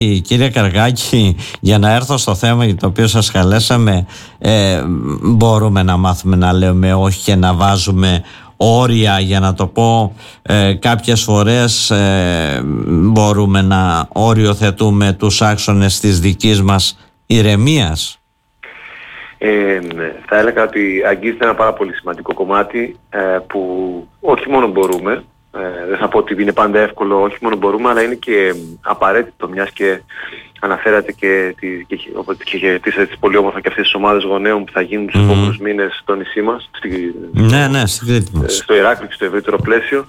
Κύριε Καργάκη, για να έρθω στο θέμα για το οποίο σας καλέσαμε, μπορούμε να μάθουμε να λέμε όχι και να βάζουμε όρια, για να το πω, κάποιες φορές μπορούμε να οριοθετούμε τους άξονες της δικής μας ηρεμίας. Θα έλεγα ότι αγγίζεται ένα πάρα πολύ σημαντικό κομμάτι που όχι μόνο μπορούμε, δεν θα πω ότι είναι πάντα εύκολο, όχι μόνο μπορούμε, αλλά είναι και απαραίτητο, μιας και αναφέρατε και χαιρετήσατε τις πολύ όμορφα και αυτές τις ομάδες γονέων που θα γίνουν τους επόμενους μήνες στο νησί μας, στην Κρήτη μας, στο Ηράκλειο και στο ευρύτερο πλαίσιο.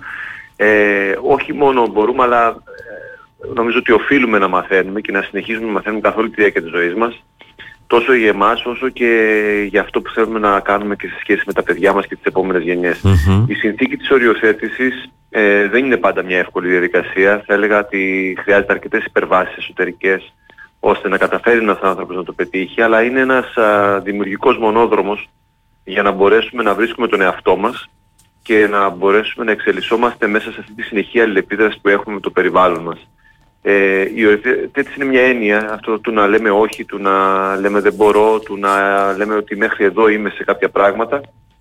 Όχι μόνο μπορούμε, αλλά νομίζω ότι οφείλουμε να μαθαίνουμε και να συνεχίζουμε να μαθαίνουμε καθ' όλη τη διάρκεια της ζωής μας, τόσο για εμάς όσο και για αυτό που θέλουμε να κάνουμε και σε σχέση με τα παιδιά μας και τις επόμενες γενιές. Η συνθήκη της οριοθέτησης δεν είναι πάντα μια εύκολη διαδικασία. Θα έλεγα ότι χρειάζεται αρκετές υπερβάσεις εσωτερικές ώστε να καταφέρει ένας άνθρωπος να το πετύχει, αλλά είναι ένας δημιουργικός μονόδρομος για να μπορέσουμε να βρίσκουμε τον εαυτό μας και να μπορέσουμε να εξελισσόμαστε μέσα σε αυτή τη συνεχή αλληλεπίδραση που έχουμε με το περιβάλλον μας. Η οριοθέτηση είναι μια έννοια, αυτό του να λέμε όχι, του να λέμε δεν μπορώ, του να λέμε ότι μέχρι εδώ είμαι σε κάποια πράγματα.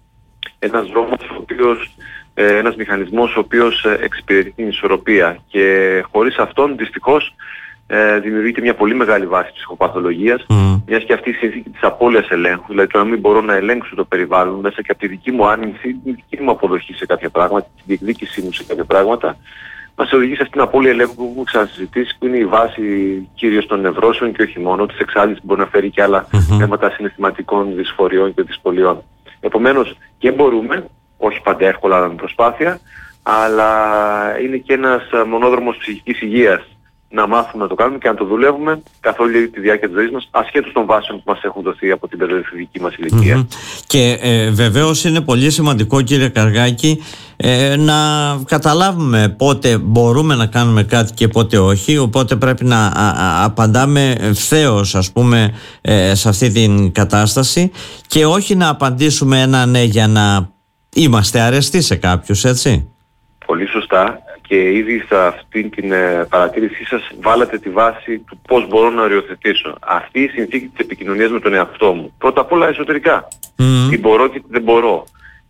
Ένας δρόμος ο οποίος, ένας μηχανισμός ο οποίος εξυπηρετεί την ισορροπία, και χωρίς αυτόν δυστυχώς δημιουργείται μια πολύ μεγάλη βάση ψυχοπαθολογίας, μιας και αυτή η συνθήκη της απώλειας ελέγχου, δηλαδή το να μην μπορώ να ελέγξω το περιβάλλον μέσα και από τη δική μου άρνηση, τη δική μου αποδοχή σε κάποια πράγματα, τη διεκδίκησή μου σε κάποια πράγματα, μας οδηγεί σε αυτήν την απώλεια ελέγχου που έχουμε ξανασυζητήσει, που είναι η βάση κυρίως των νευρώσεων και όχι μόνο, της εξάρτησης που μπορεί να φέρει και άλλα θέματα συναισθηματικών δυσφοριών και δυσκολιών. Επομένως, και μπορούμε, όχι πάντα εύκολα αλλά με προσπάθεια, αλλά είναι και ένας μονόδρομος ψυχικής υγείας να μάθουμε να το κάνουμε και να το δουλεύουμε καθ' όλη τη διάρκεια της ζωής μας, ασχέτως των βάσεων που μας έχουν δοθεί από την παιδαγωγική μας ηλικία. Και βεβαίως είναι πολύ σημαντικό, κύριε Καργάκη, να καταλάβουμε πότε μπορούμε να κάνουμε κάτι και πότε όχι, οπότε πρέπει να απαντάμε ευθέως, ας πούμε, σε αυτή την κατάσταση, και όχι να απαντήσουμε ένα ναι για να είμαστε αρεστοί σε κάποιους, έτσι. Πολύ σωστά. Και ήδη σε αυτήν την παρατήρησή σας βάλατε τη βάση του πώς μπορώ να οριοθετήσω. Αυτή η συνθήκη της επικοινωνίας με τον εαυτό μου. Πρώτα απ' όλα εσωτερικά. Τι μπορώ και τι δεν μπορώ.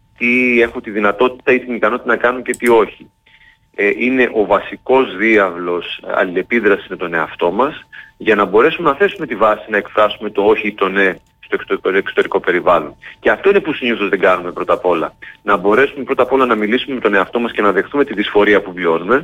Τι έχω τη δυνατότητα ή την ικανότητα να κάνω και τι όχι. Είναι ο βασικός διάβλος αλληλεπίδρασης με τον εαυτό μας για να μπορέσουμε να θέσουμε τη βάση να εκφράσουμε το όχι ή το ναι στο εξωτερικό περιβάλλον. Και αυτό είναι που συνήθως δεν κάνουμε πρώτα απ' όλα. Να μπορέσουμε πρώτα απ' όλα να μιλήσουμε με τον εαυτό μας και να δεχτούμε τη δυσφορία που βιώνουμε,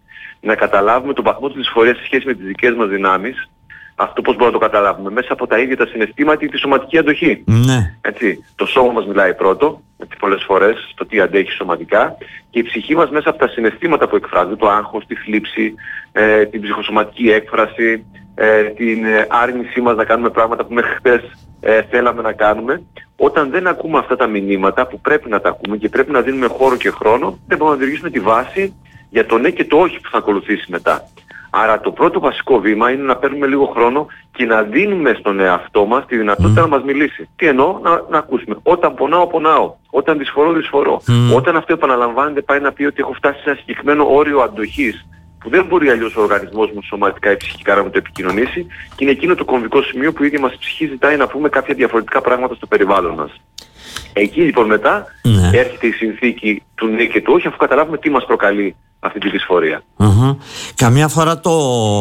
να καταλάβουμε τον βαθμό της δυσφορίας σε σχέση με τις δικές μας δυνάμεις. Αυτό πώς μπορούμε να το καταλάβουμε? Μέσα από τα ίδια τα συναισθήματα ή τη σωματική αντοχή. Έτσι, το σώμα μας μιλάει πρώτο, πολλές φορές, το τι αντέχει σωματικά, και η ψυχή μας μέσα από τα συναισθήματα που εκφράζεται, το άγχος, τη θλίψη, την ψυχοσωματική έκφραση, την άρνησή μας να κάνουμε πράγματα που μέχρι χθες θέλαμε να κάνουμε. Όταν δεν ακούμε αυτά τα μηνύματα που πρέπει να τα ακούμε και πρέπει να δίνουμε χώρο και χρόνο, δεν μπορούμε να δημιουργήσουμε τη βάση για το ναι και το όχι που θα ακολουθήσει μετά. Άρα το πρώτο βασικό βήμα είναι να παίρνουμε λίγο χρόνο και να δίνουμε στον εαυτό μας τη δυνατότητα να μας μιλήσει. Τι εννοώ? Να ακούσουμε. Όταν πονάω, πονάω. Όταν δυσφορώ, δυσφορώ. Όταν αυτό επαναλαμβάνεται, πάει να πει ότι έχω φτάσει σε ένα συγκεκριμένο όριο αντοχής, που δεν μπορεί αλλιώς ο οργανισμός μου σωματικά ή ψυχικά να μου το επικοινωνήσει, και είναι εκείνο το κομβικό σημείο που η ίδια μας ψυχή ζητάει να πούμε κάποια διαφορετικά πράγματα στο περιβάλλον μας. Εκεί λοιπόν μετά έρχεται η συνθήκη του ναι και του όχι, αφού καταλάβουμε τι μας προκαλεί αυτή τη δυσφορία. Καμιά φορά το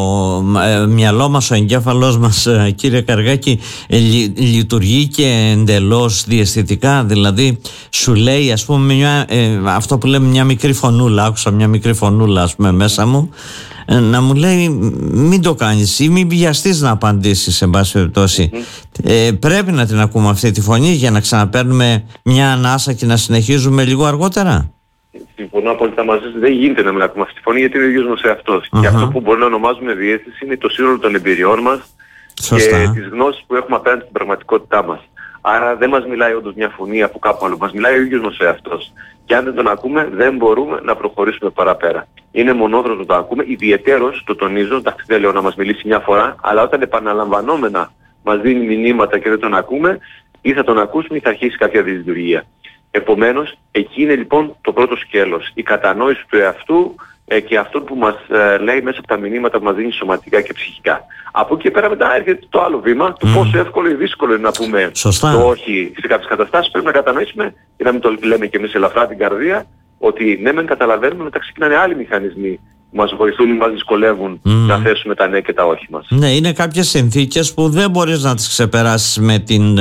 μυαλό μας, ο εγκέφαλός μας, κύριε Καργάκη, λειτουργεί και εντελώς διαισθητικά. Δηλαδή σου λέει, ας πούμε, αυτό που λέμε μια μικρή φωνούλα. Άκουσα μια μικρή φωνούλα, ας πούμε, μέσα μου να μου λέει μην το κάνεις ή μην βιαστείς να απαντήσεις, σε πάση περιπτώσει. Πρέπει να την ακούμε αυτή τη φωνή για να ξαναπαίρνουμε μια ανάσα και να συνεχίζουμε λίγο αργότερα. Συμφωνώ απόλυτα μαζί σας. Δεν γίνεται να μην ακούμε αυτή τη φωνή, γιατί είναι ο ίδιος μας εαυτός. Και αυτό που μπορεί να ονομάζουμε διαίσθηση είναι το σύνολο των εμπειριών μας και τις γνώσεις που έχουμε απέναντι στην πραγματικότητά μας. Άρα δεν μας μιλάει όντως μια φωνή από κάπου άλλο, μας μιλάει ο ίδιος μας εαυτός. Και αν δεν τον ακούμε, δεν μπορούμε να προχωρήσουμε παραπέρα. Είναι μονόδρομο να το ακούμε, ιδιαιτέρως, το τονίζω, εντάξει, δεν λέω να μας μιλήσει μια φορά, αλλά όταν επαναλαμβανόμενα μας δίνει μηνύματα και δεν τον ακούμε, ή θα τον ακούσουμε ή θα αρχίσει κάποια δυσλειτουργία. Επομένως, εκεί είναι λοιπόν το πρώτο σκέλος. Η κατανόηση του εαυτού, και αυτόν που μας λέει μέσα από τα μηνύματα που μας δίνει σωματικά και ψυχικά. Από εκεί και πέρα μετά έρχεται το άλλο βήμα του πόσο εύκολο ή δύσκολο είναι να πούμε το όχι σε κάποιες καταστάσεις. Πρέπει να κατανοήσουμε, και να μην το λέμε και εμείς ελαφρά την καρδία, ότι ναι μεν καταλαβαίνουμε, μετά ξεκινάνε άλλοι μηχανισμοί που μας βοηθούν ή μας δυσκολεύουν να θέσουμε τα ναι και τα όχι μας. Ναι, είναι κάποιες συνθήκες που δεν μπορείς να τις ξεπεράσεις με την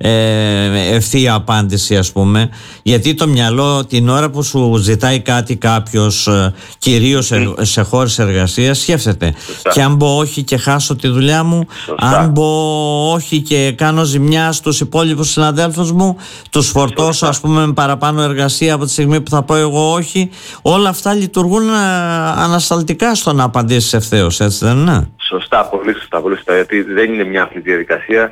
ευθεία απάντηση, ας πούμε, γιατί το μυαλό την ώρα που σου ζητάει κάτι κάποιος, κυρίως σε χώρες εργασίας, σκέφτεται. Και αν πω όχι και χάσω τη δουλειά μου, αν πω όχι και κάνω ζημιά στους υπόλοιπους συναδέλφους μου, τους φορτώσω ας πούμε με παραπάνω εργασία από τη στιγμή που θα πω εγώ όχι, όλα αυτά λειτουργούν ανασταλτικά στο να απαντήσεις ευθέως, έτσι δεν είναι? Σωστά, πολύ σωστά, γιατί δεν είναι μια απλή διαδικασία.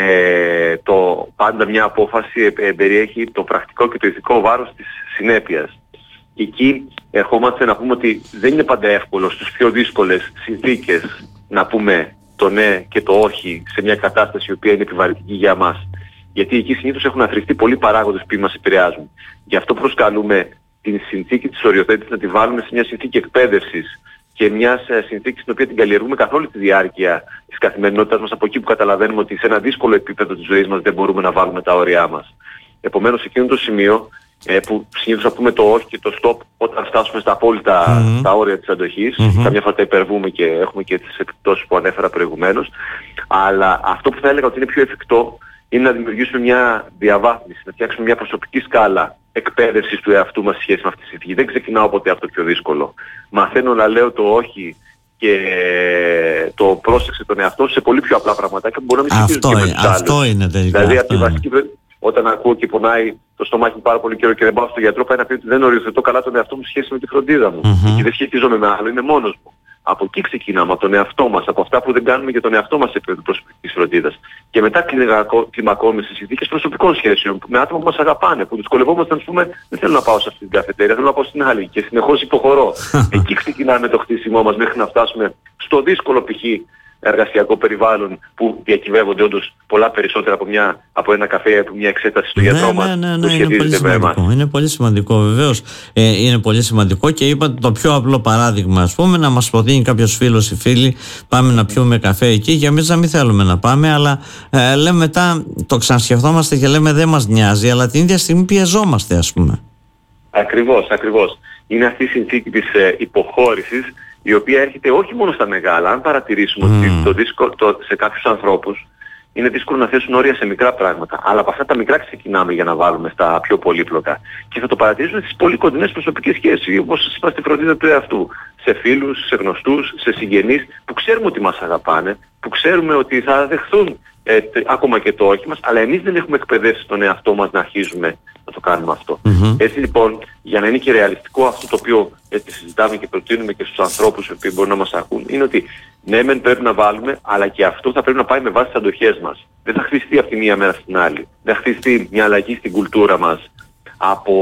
Πάντα μια απόφαση περιέχει το πρακτικό και το ηθικό βάρος της συνέπειας. Και εκεί ερχόμαστε να πούμε ότι δεν είναι πάντα εύκολο στις πιο δύσκολες συνθήκες να πούμε το ναι και το όχι σε μια κατάσταση η οποία είναι επιβαρυντική για μας. Γιατί εκεί συνήθως έχουν αθροιστεί πολλοί παράγοντες που μας επηρεάζουν. Γι' αυτό προσκαλούμε την συνθήκη της οριοθέτησης να τη βάλουμε σε μια συνθήκη εκπαίδευσης και μια συνθήκη στην οποία την καλλιεργούμε καθ' όλη τη διάρκεια της καθημερινότητας μας, από εκεί που καταλαβαίνουμε ότι σε ένα δύσκολο επίπεδο της ζωής μας δεν μπορούμε να βάλουμε τα όρια μας. Επομένως, εκείνο το σημείο που συνήθως θα πούμε το όχι και το stop όταν φτάσουμε στα απόλυτα τα όρια της αντοχής, καμιά φορά τα υπερβούμε και έχουμε και τις επιπτώσεις που ανέφερα προηγουμένως, αλλά αυτό που θα έλεγα ότι είναι πιο εφικτό είναι να δημιουργήσουμε μια διαβάθμιση, να φτιάξουμε μια προσωπική σκάλα εκπαίδευσης του εαυτού μας σε σχέση με αυτή τη συνθήκη. Δεν ξεκινάω ποτέ από το πιο δύσκολο. Μαθαίνω να λέω το όχι και το πρόσεξε τον εαυτό σε πολύ πιο απλά πραγματάκια που μπορεί να μην συμφωνήσουν και με τους άλλους. Αυτό είναι τελικά. Δηλαδή από τη βασική, όταν ακούω και πονάει το στομάχι πάρα πολύ καιρό και δεν πάω στον γιατρό, πάει να πει ότι δεν οριοθετώ καλά τον εαυτό μου σε σχέση με τη φροντίδα μου. Και δεν σχετίζομαι με άλλο, είναι μόνος μου. Από εκεί ξεκινάμε, από τον εαυτό μας, από αυτά που δεν κάνουμε για τον εαυτό μας σε επίπεδο προσωπικής φροντίδας. Και μετά κλιμακώνουμε σε συνθήκες προσωπικών σχέσεων, με άτομα που μας αγαπάνε, που δυσκολευόμαστε να πούμε δεν θέλω να πάω σε αυτή την καφετέρια, θέλω να πάω στην άλλη και συνεχώς υποχωρώ. Εκεί ξεκινάμε το χτίσιμό μας μέχρι να φτάσουμε στο δύσκολο π.χ. εργασιακό περιβάλλον που διακυβεύονται όντως πολλά περισσότερα από ένα καφέ, από μια εξέταση στο γιατρό μας που σχετίζεται με εμάς. Είναι πολύ σημαντικό, βεβαίως. Είναι πολύ σημαντικό και είπατε το πιο απλό παράδειγμα, ας πούμε, να μας προτείνει κάποιος φίλος ή φίλη, πάμε να πιούμε καφέ εκεί και εμείς να μην θέλουμε να πάμε, αλλά λέμε μετά, το ξανασκεφτόμαστε και λέμε δεν μας νοιάζει, αλλά την ίδια στιγμή πιεζόμαστε, ας πούμε. Ακριβώς. Είναι αυτή η συνθήκη της υποχώρησης, η οποία έρχεται όχι μόνο στα μεγάλα. Αν παρατηρήσουμε ότι σε κάποιους ανθρώπους είναι δύσκολο να θέσουν όρια σε μικρά πράγματα, αλλά από αυτά τα μικρά ξεκινάμε για να βάλουμε στα πιο πολύπλοκα. Και θα το παρατηρήσουμε στις πολύ κοντινές προσωπικές σχέσεις, όπως σας είπα, στη φροντίδα του εαυτού. Σε φίλους, σε γνωστούς, σε συγγενείς που ξέρουμε ότι μας αγαπάνε, που ξέρουμε ότι θα δεχθούν ακόμα και το όχι μας, αλλά εμείς δεν έχουμε εκπαιδεύσει τον εαυτό μας να αρχίζουμε να το κάνουμε αυτό. Έτσι λοιπόν, για να είναι και ρεαλιστικό αυτό το οποίο συζητάμε και προτείνουμε και στους ανθρώπους οι οποίοι μπορούν να μας ακούν, είναι ότι ναι μεν πρέπει να βάλουμε, αλλά και αυτό θα πρέπει να πάει με βάση τις αντοχές μας. Δεν θα χτιστεί από τη μία μέρα στην άλλη. Δεν θα χτιστεί μια αλλαγή στην κουλτούρα μας από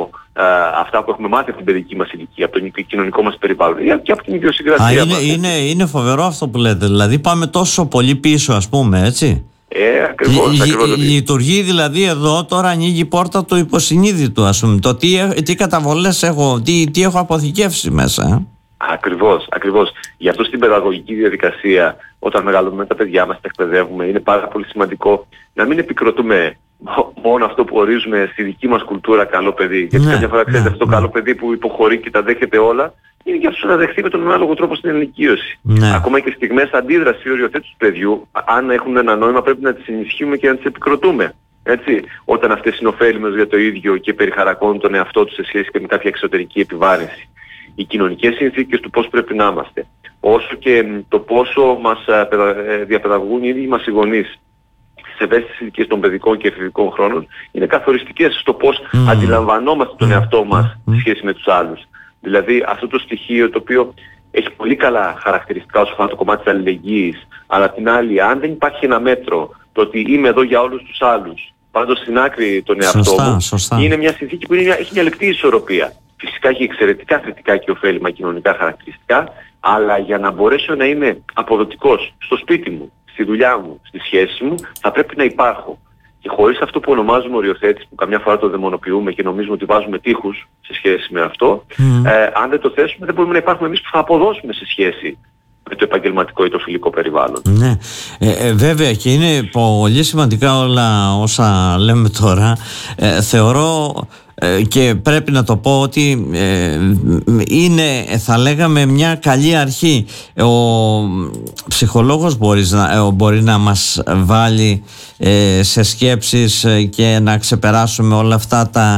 αυτά που έχουμε μάθει από την παιδική μας ηλικία, από το κοινωνικό μας περιβάλλον και από την ιδιοσυγκρασία μας. Είναι φοβερό αυτό που λέτε. Δηλαδή πάμε τόσο πολύ πίσω, ας πούμε, έτσι. Ακριβώς. Λειτουργεί δηλαδή εδώ, τώρα ανοίγει η πόρτα του υποσυνείδητου, ας πούμε. Το τι καταβολές έχω, τι έχω αποθηκεύσει μέσα. Ακριβώς. Γι' αυτό στην παιδαγωγική διαδικασία, όταν μεγαλώνουμε τα παιδιά μας, τα εκπαιδεύουμε, είναι πάρα πολύ σημαντικό να μην επικροτούμε μόνο αυτό που ορίζουμε στη δική μας κουλτούρα καλό παιδί. Γιατί κάποια φορά ξέρετε αυτό το καλό παιδί που υποχωρεί και τα δέχεται όλα, είναι για αυτούς να δεχθεί με τον ανάλογο τρόπο στην ενοικίωση. Ακόμα και στιγμές αντίδραση ή οριοθέτηση του παιδιού, αν έχουν ένα νόημα, πρέπει να τις ενισχύουμε και να τις επικροτούμε. Έτσι, όταν αυτές είναι ωφέλιμες για το ίδιο και περιχαρακώνουν τον εαυτό τους σε σχέση και με κάποια εξωτερική επιβάρυνση. Οι κοινωνικές συνθήκες του πώς πρέπει να είμαστε, όσο και το πόσο μας διαπαιδαγωγούν οι ίδιοι μας οι γονείς στις ευαίσθητες ηλικίες των παιδικών και εφηβικών χρόνων, είναι καθοριστικές στο πώς αντιλαμβανόμαστε τον εαυτό μας σε σχέση με τους άλλους. Δηλαδή αυτό το στοιχείο το οποίο έχει πολύ καλά χαρακτηριστικά όσο αφορά το κομμάτι της αλληλεγγύης, αλλά την άλλη, αν δεν υπάρχει ένα μέτρο, το ότι είμαι εδώ για όλους τους άλλους, πάντως στην άκρη τον εαυτό μου, είναι μια συνθήκη που έχει μια λεπτή ισορροπία. Φυσικά έχει εξαιρετικά θετικά και ωφέλιμα κοινωνικά χαρακτηριστικά, αλλά για να μπορέσω να είμαι αποδοτικός στο σπίτι μου, στη δουλειά μου, στη σχέση μου, θα πρέπει να υπάρχω. και χωρίς αυτό που ονομάζουμε οριοθέτηση, που καμιά φορά το δαιμονοποιούμε και νομίζουμε ότι βάζουμε τείχους σε σχέση με αυτό, αν δεν το θέσουμε δεν μπορούμε να υπάρχουμε εμείς που θα αποδώσουμε σε σχέση με το επαγγελματικό ή το φιλικό περιβάλλον. Ναι, βέβαια, και είναι πολύ σημαντικά όλα όσα λέμε τώρα. Θεωρώ και πρέπει να το πω ότι είναι, θα λέγαμε, μια καλή αρχή. Ο ψυχολόγος μπορεί να μας βάλει σε σκέψεις και να ξεπεράσουμε όλα αυτά τα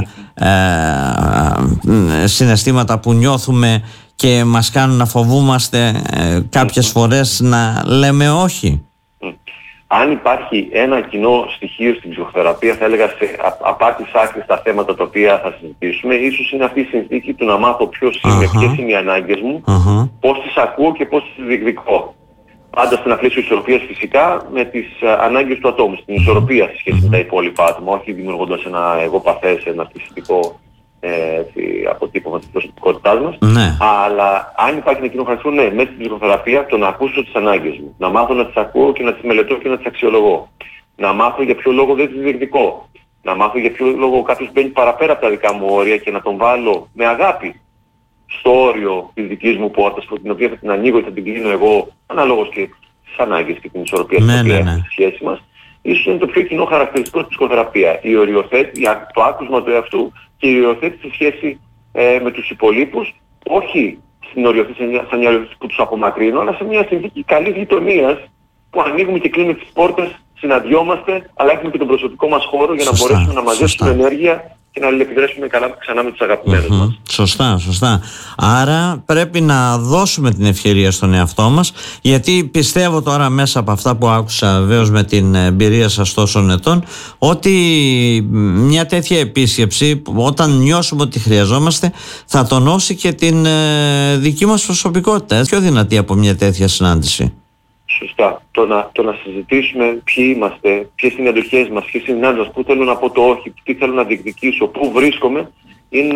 συναισθήματα που νιώθουμε και μας κάνουν να φοβούμαστε κάποιες φορές να λέμε όχι. Αν υπάρχει ένα κοινό στοιχείο στην ψυχοθεραπεία, θα έλεγα απ' τις άκρες τα θέματα τα οποία θα συζητήσουμε, ίσως είναι αυτή η συνθήκη του να μάθω ποιος είμαι, ποιες είναι οι ανάγκες μου, πώς τις ακούω και πώς τις διεκδικώ. Πάντα σε ένα πλαίσιο ισορροπίας φυσικά με τις ανάγκες του ατόμου, στην ισορροπία σε σχέση με τα υπόλοιπα άτομα, όχι δημιουργώντας ένα εγωπαθές, ένα ναρκισσιστικό αποτύπωμα της προσωπικότητάς μας. Αλλά αν υπάρχει ένα κοινό χαρακτηριστικό, ναι, μέσα στην ψυχοθεραπεία το να ακούσω τις ανάγκες μου, να μάθω να τις ακούω και να τις μελετώ και να τις αξιολογώ, να μάθω για ποιο λόγο δεν τις διεκδικώ, να μάθω για ποιο λόγο κάποιος μπαίνει παραπέρα από τα δικά μου όρια και να τον βάλω με αγάπη στο όριο της δικής μου πόρτας, την οποία θα την ανοίγω και θα την κλείνω εγώ, αναλόγως και τις ανάγκες και την ισορροπία στην οποία έχουμε στη σχέση μας. Ίσως είναι το πιο κοινό χαρακτηριστικό στην ψυχοθεραπεία. Το άκουσμα του εαυτού και η οριοθέτηση σε σχέση με τους υπολείπους, όχι στην οριοθέτηση σαν μια οριοθέτηση που τους απομακρύνω, αλλά σε μια συνθήκη καλής γειτονίας που ανοίγουμε και κλείνουμε τις πόρτες, συναντιόμαστε, αλλά έχουμε και τον προσωπικό μας χώρο για να μπορέσουμε να μαζέψουμε ενέργεια και να αλληλεπιδράσουμε καλά ξανά με τους αγαπημένους μας. Σωστά. Άρα πρέπει να δώσουμε την ευκαιρία στον εαυτό μας, γιατί πιστεύω τώρα μέσα από αυτά που άκουσα, βεβαίως με την εμπειρία σας τόσων ετών, ότι μια τέτοια επίσκεψη, όταν νιώσουμε ότι χρειαζόμαστε, θα τονώσει και την δική μας προσωπικότητα. Πιο δυνατή από μια τέτοια συνάντηση. Σωστά. Το να συζητήσουμε ποιοι είμαστε, ποιες είναι οι αντοχές μας, ποιες είναι οι ανάγκες μας, πού θέλω να πω το όχι, τι θέλω να διεκδικήσω, πού βρίσκομαι, είναι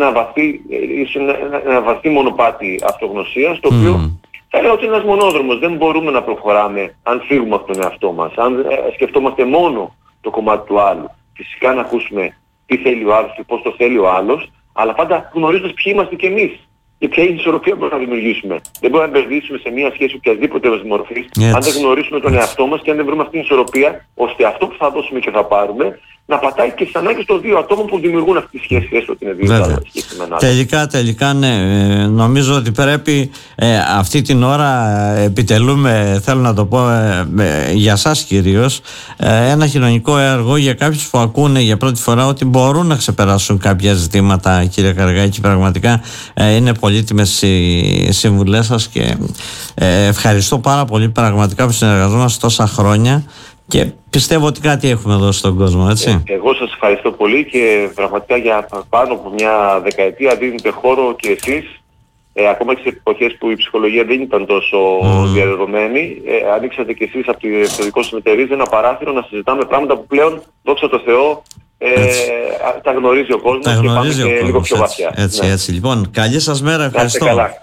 ένα βαθύ μονοπάτι αυτογνωσίας, το οποίο θα λέω ότι είναι ένας μονόδρομος. Δεν μπορούμε να προχωράμε αν φύγουμε από τον εαυτό μας, αν σκεφτόμαστε μόνο το κομμάτι του άλλου. Φυσικά να ακούσουμε τι θέλει ο άλλος και πώς το θέλει ο άλλος, αλλά πάντα γνωρίζοντας ποιοι είμαστε κι εμείς. Και ποια είναι η ισορροπία που μπορούμε να δημιουργήσουμε. Δεν μπορούμε να μπερδίσουμε σε μια σχέση οποιασδήποτε μορφής, αν δεν γνωρίσουμε τον εαυτό μας και αν δεν βρούμε αυτή την ισορροπία, ώστε αυτό που θα δώσουμε και θα πάρουμε να πατάει και στις ανάγκες των δύο ατόμων που δημιουργούν αυτή τη σχέση, έστω ότι είναι δύο σχέση. Τελικά, ναι. Νομίζω ότι πρέπει αυτή την ώρα επιτελούμε, θέλω να το πω για σας κυρίως, ένα κοινωνικό έργο για κάποιους που ακούνε για πρώτη φορά ότι μπορούν να ξεπεράσουν κάποια ζητήματα, κύριε Καργάκη. Πραγματικά είναι πολύτιμες οι συμβουλές σας και ευχαριστώ πάρα πολύ πραγματικά που συνεργαζόμαστε τόσα χρόνια. Και πιστεύω ότι κάτι έχουμε δώσει στον κόσμο, έτσι. Εγώ σας ευχαριστώ πολύ και πραγματικά για πάνω από μια δεκαετία δίνετε χώρο και εσείς, ακόμα και σε εποχές που η ψυχολογία δεν ήταν τόσο διαδεδομένη, ανοίξατε και εσείς από το δικό σας μετερίζει ένα παράθυρο να συζητάμε πράγματα που πλέον, δόξα τω Θεώ, τα γνωρίζει ο κόσμος και πάμε και λίγο πιο βαθιά. Έτσι. Λοιπόν, καλή σας μέρα, ευχαριστώ.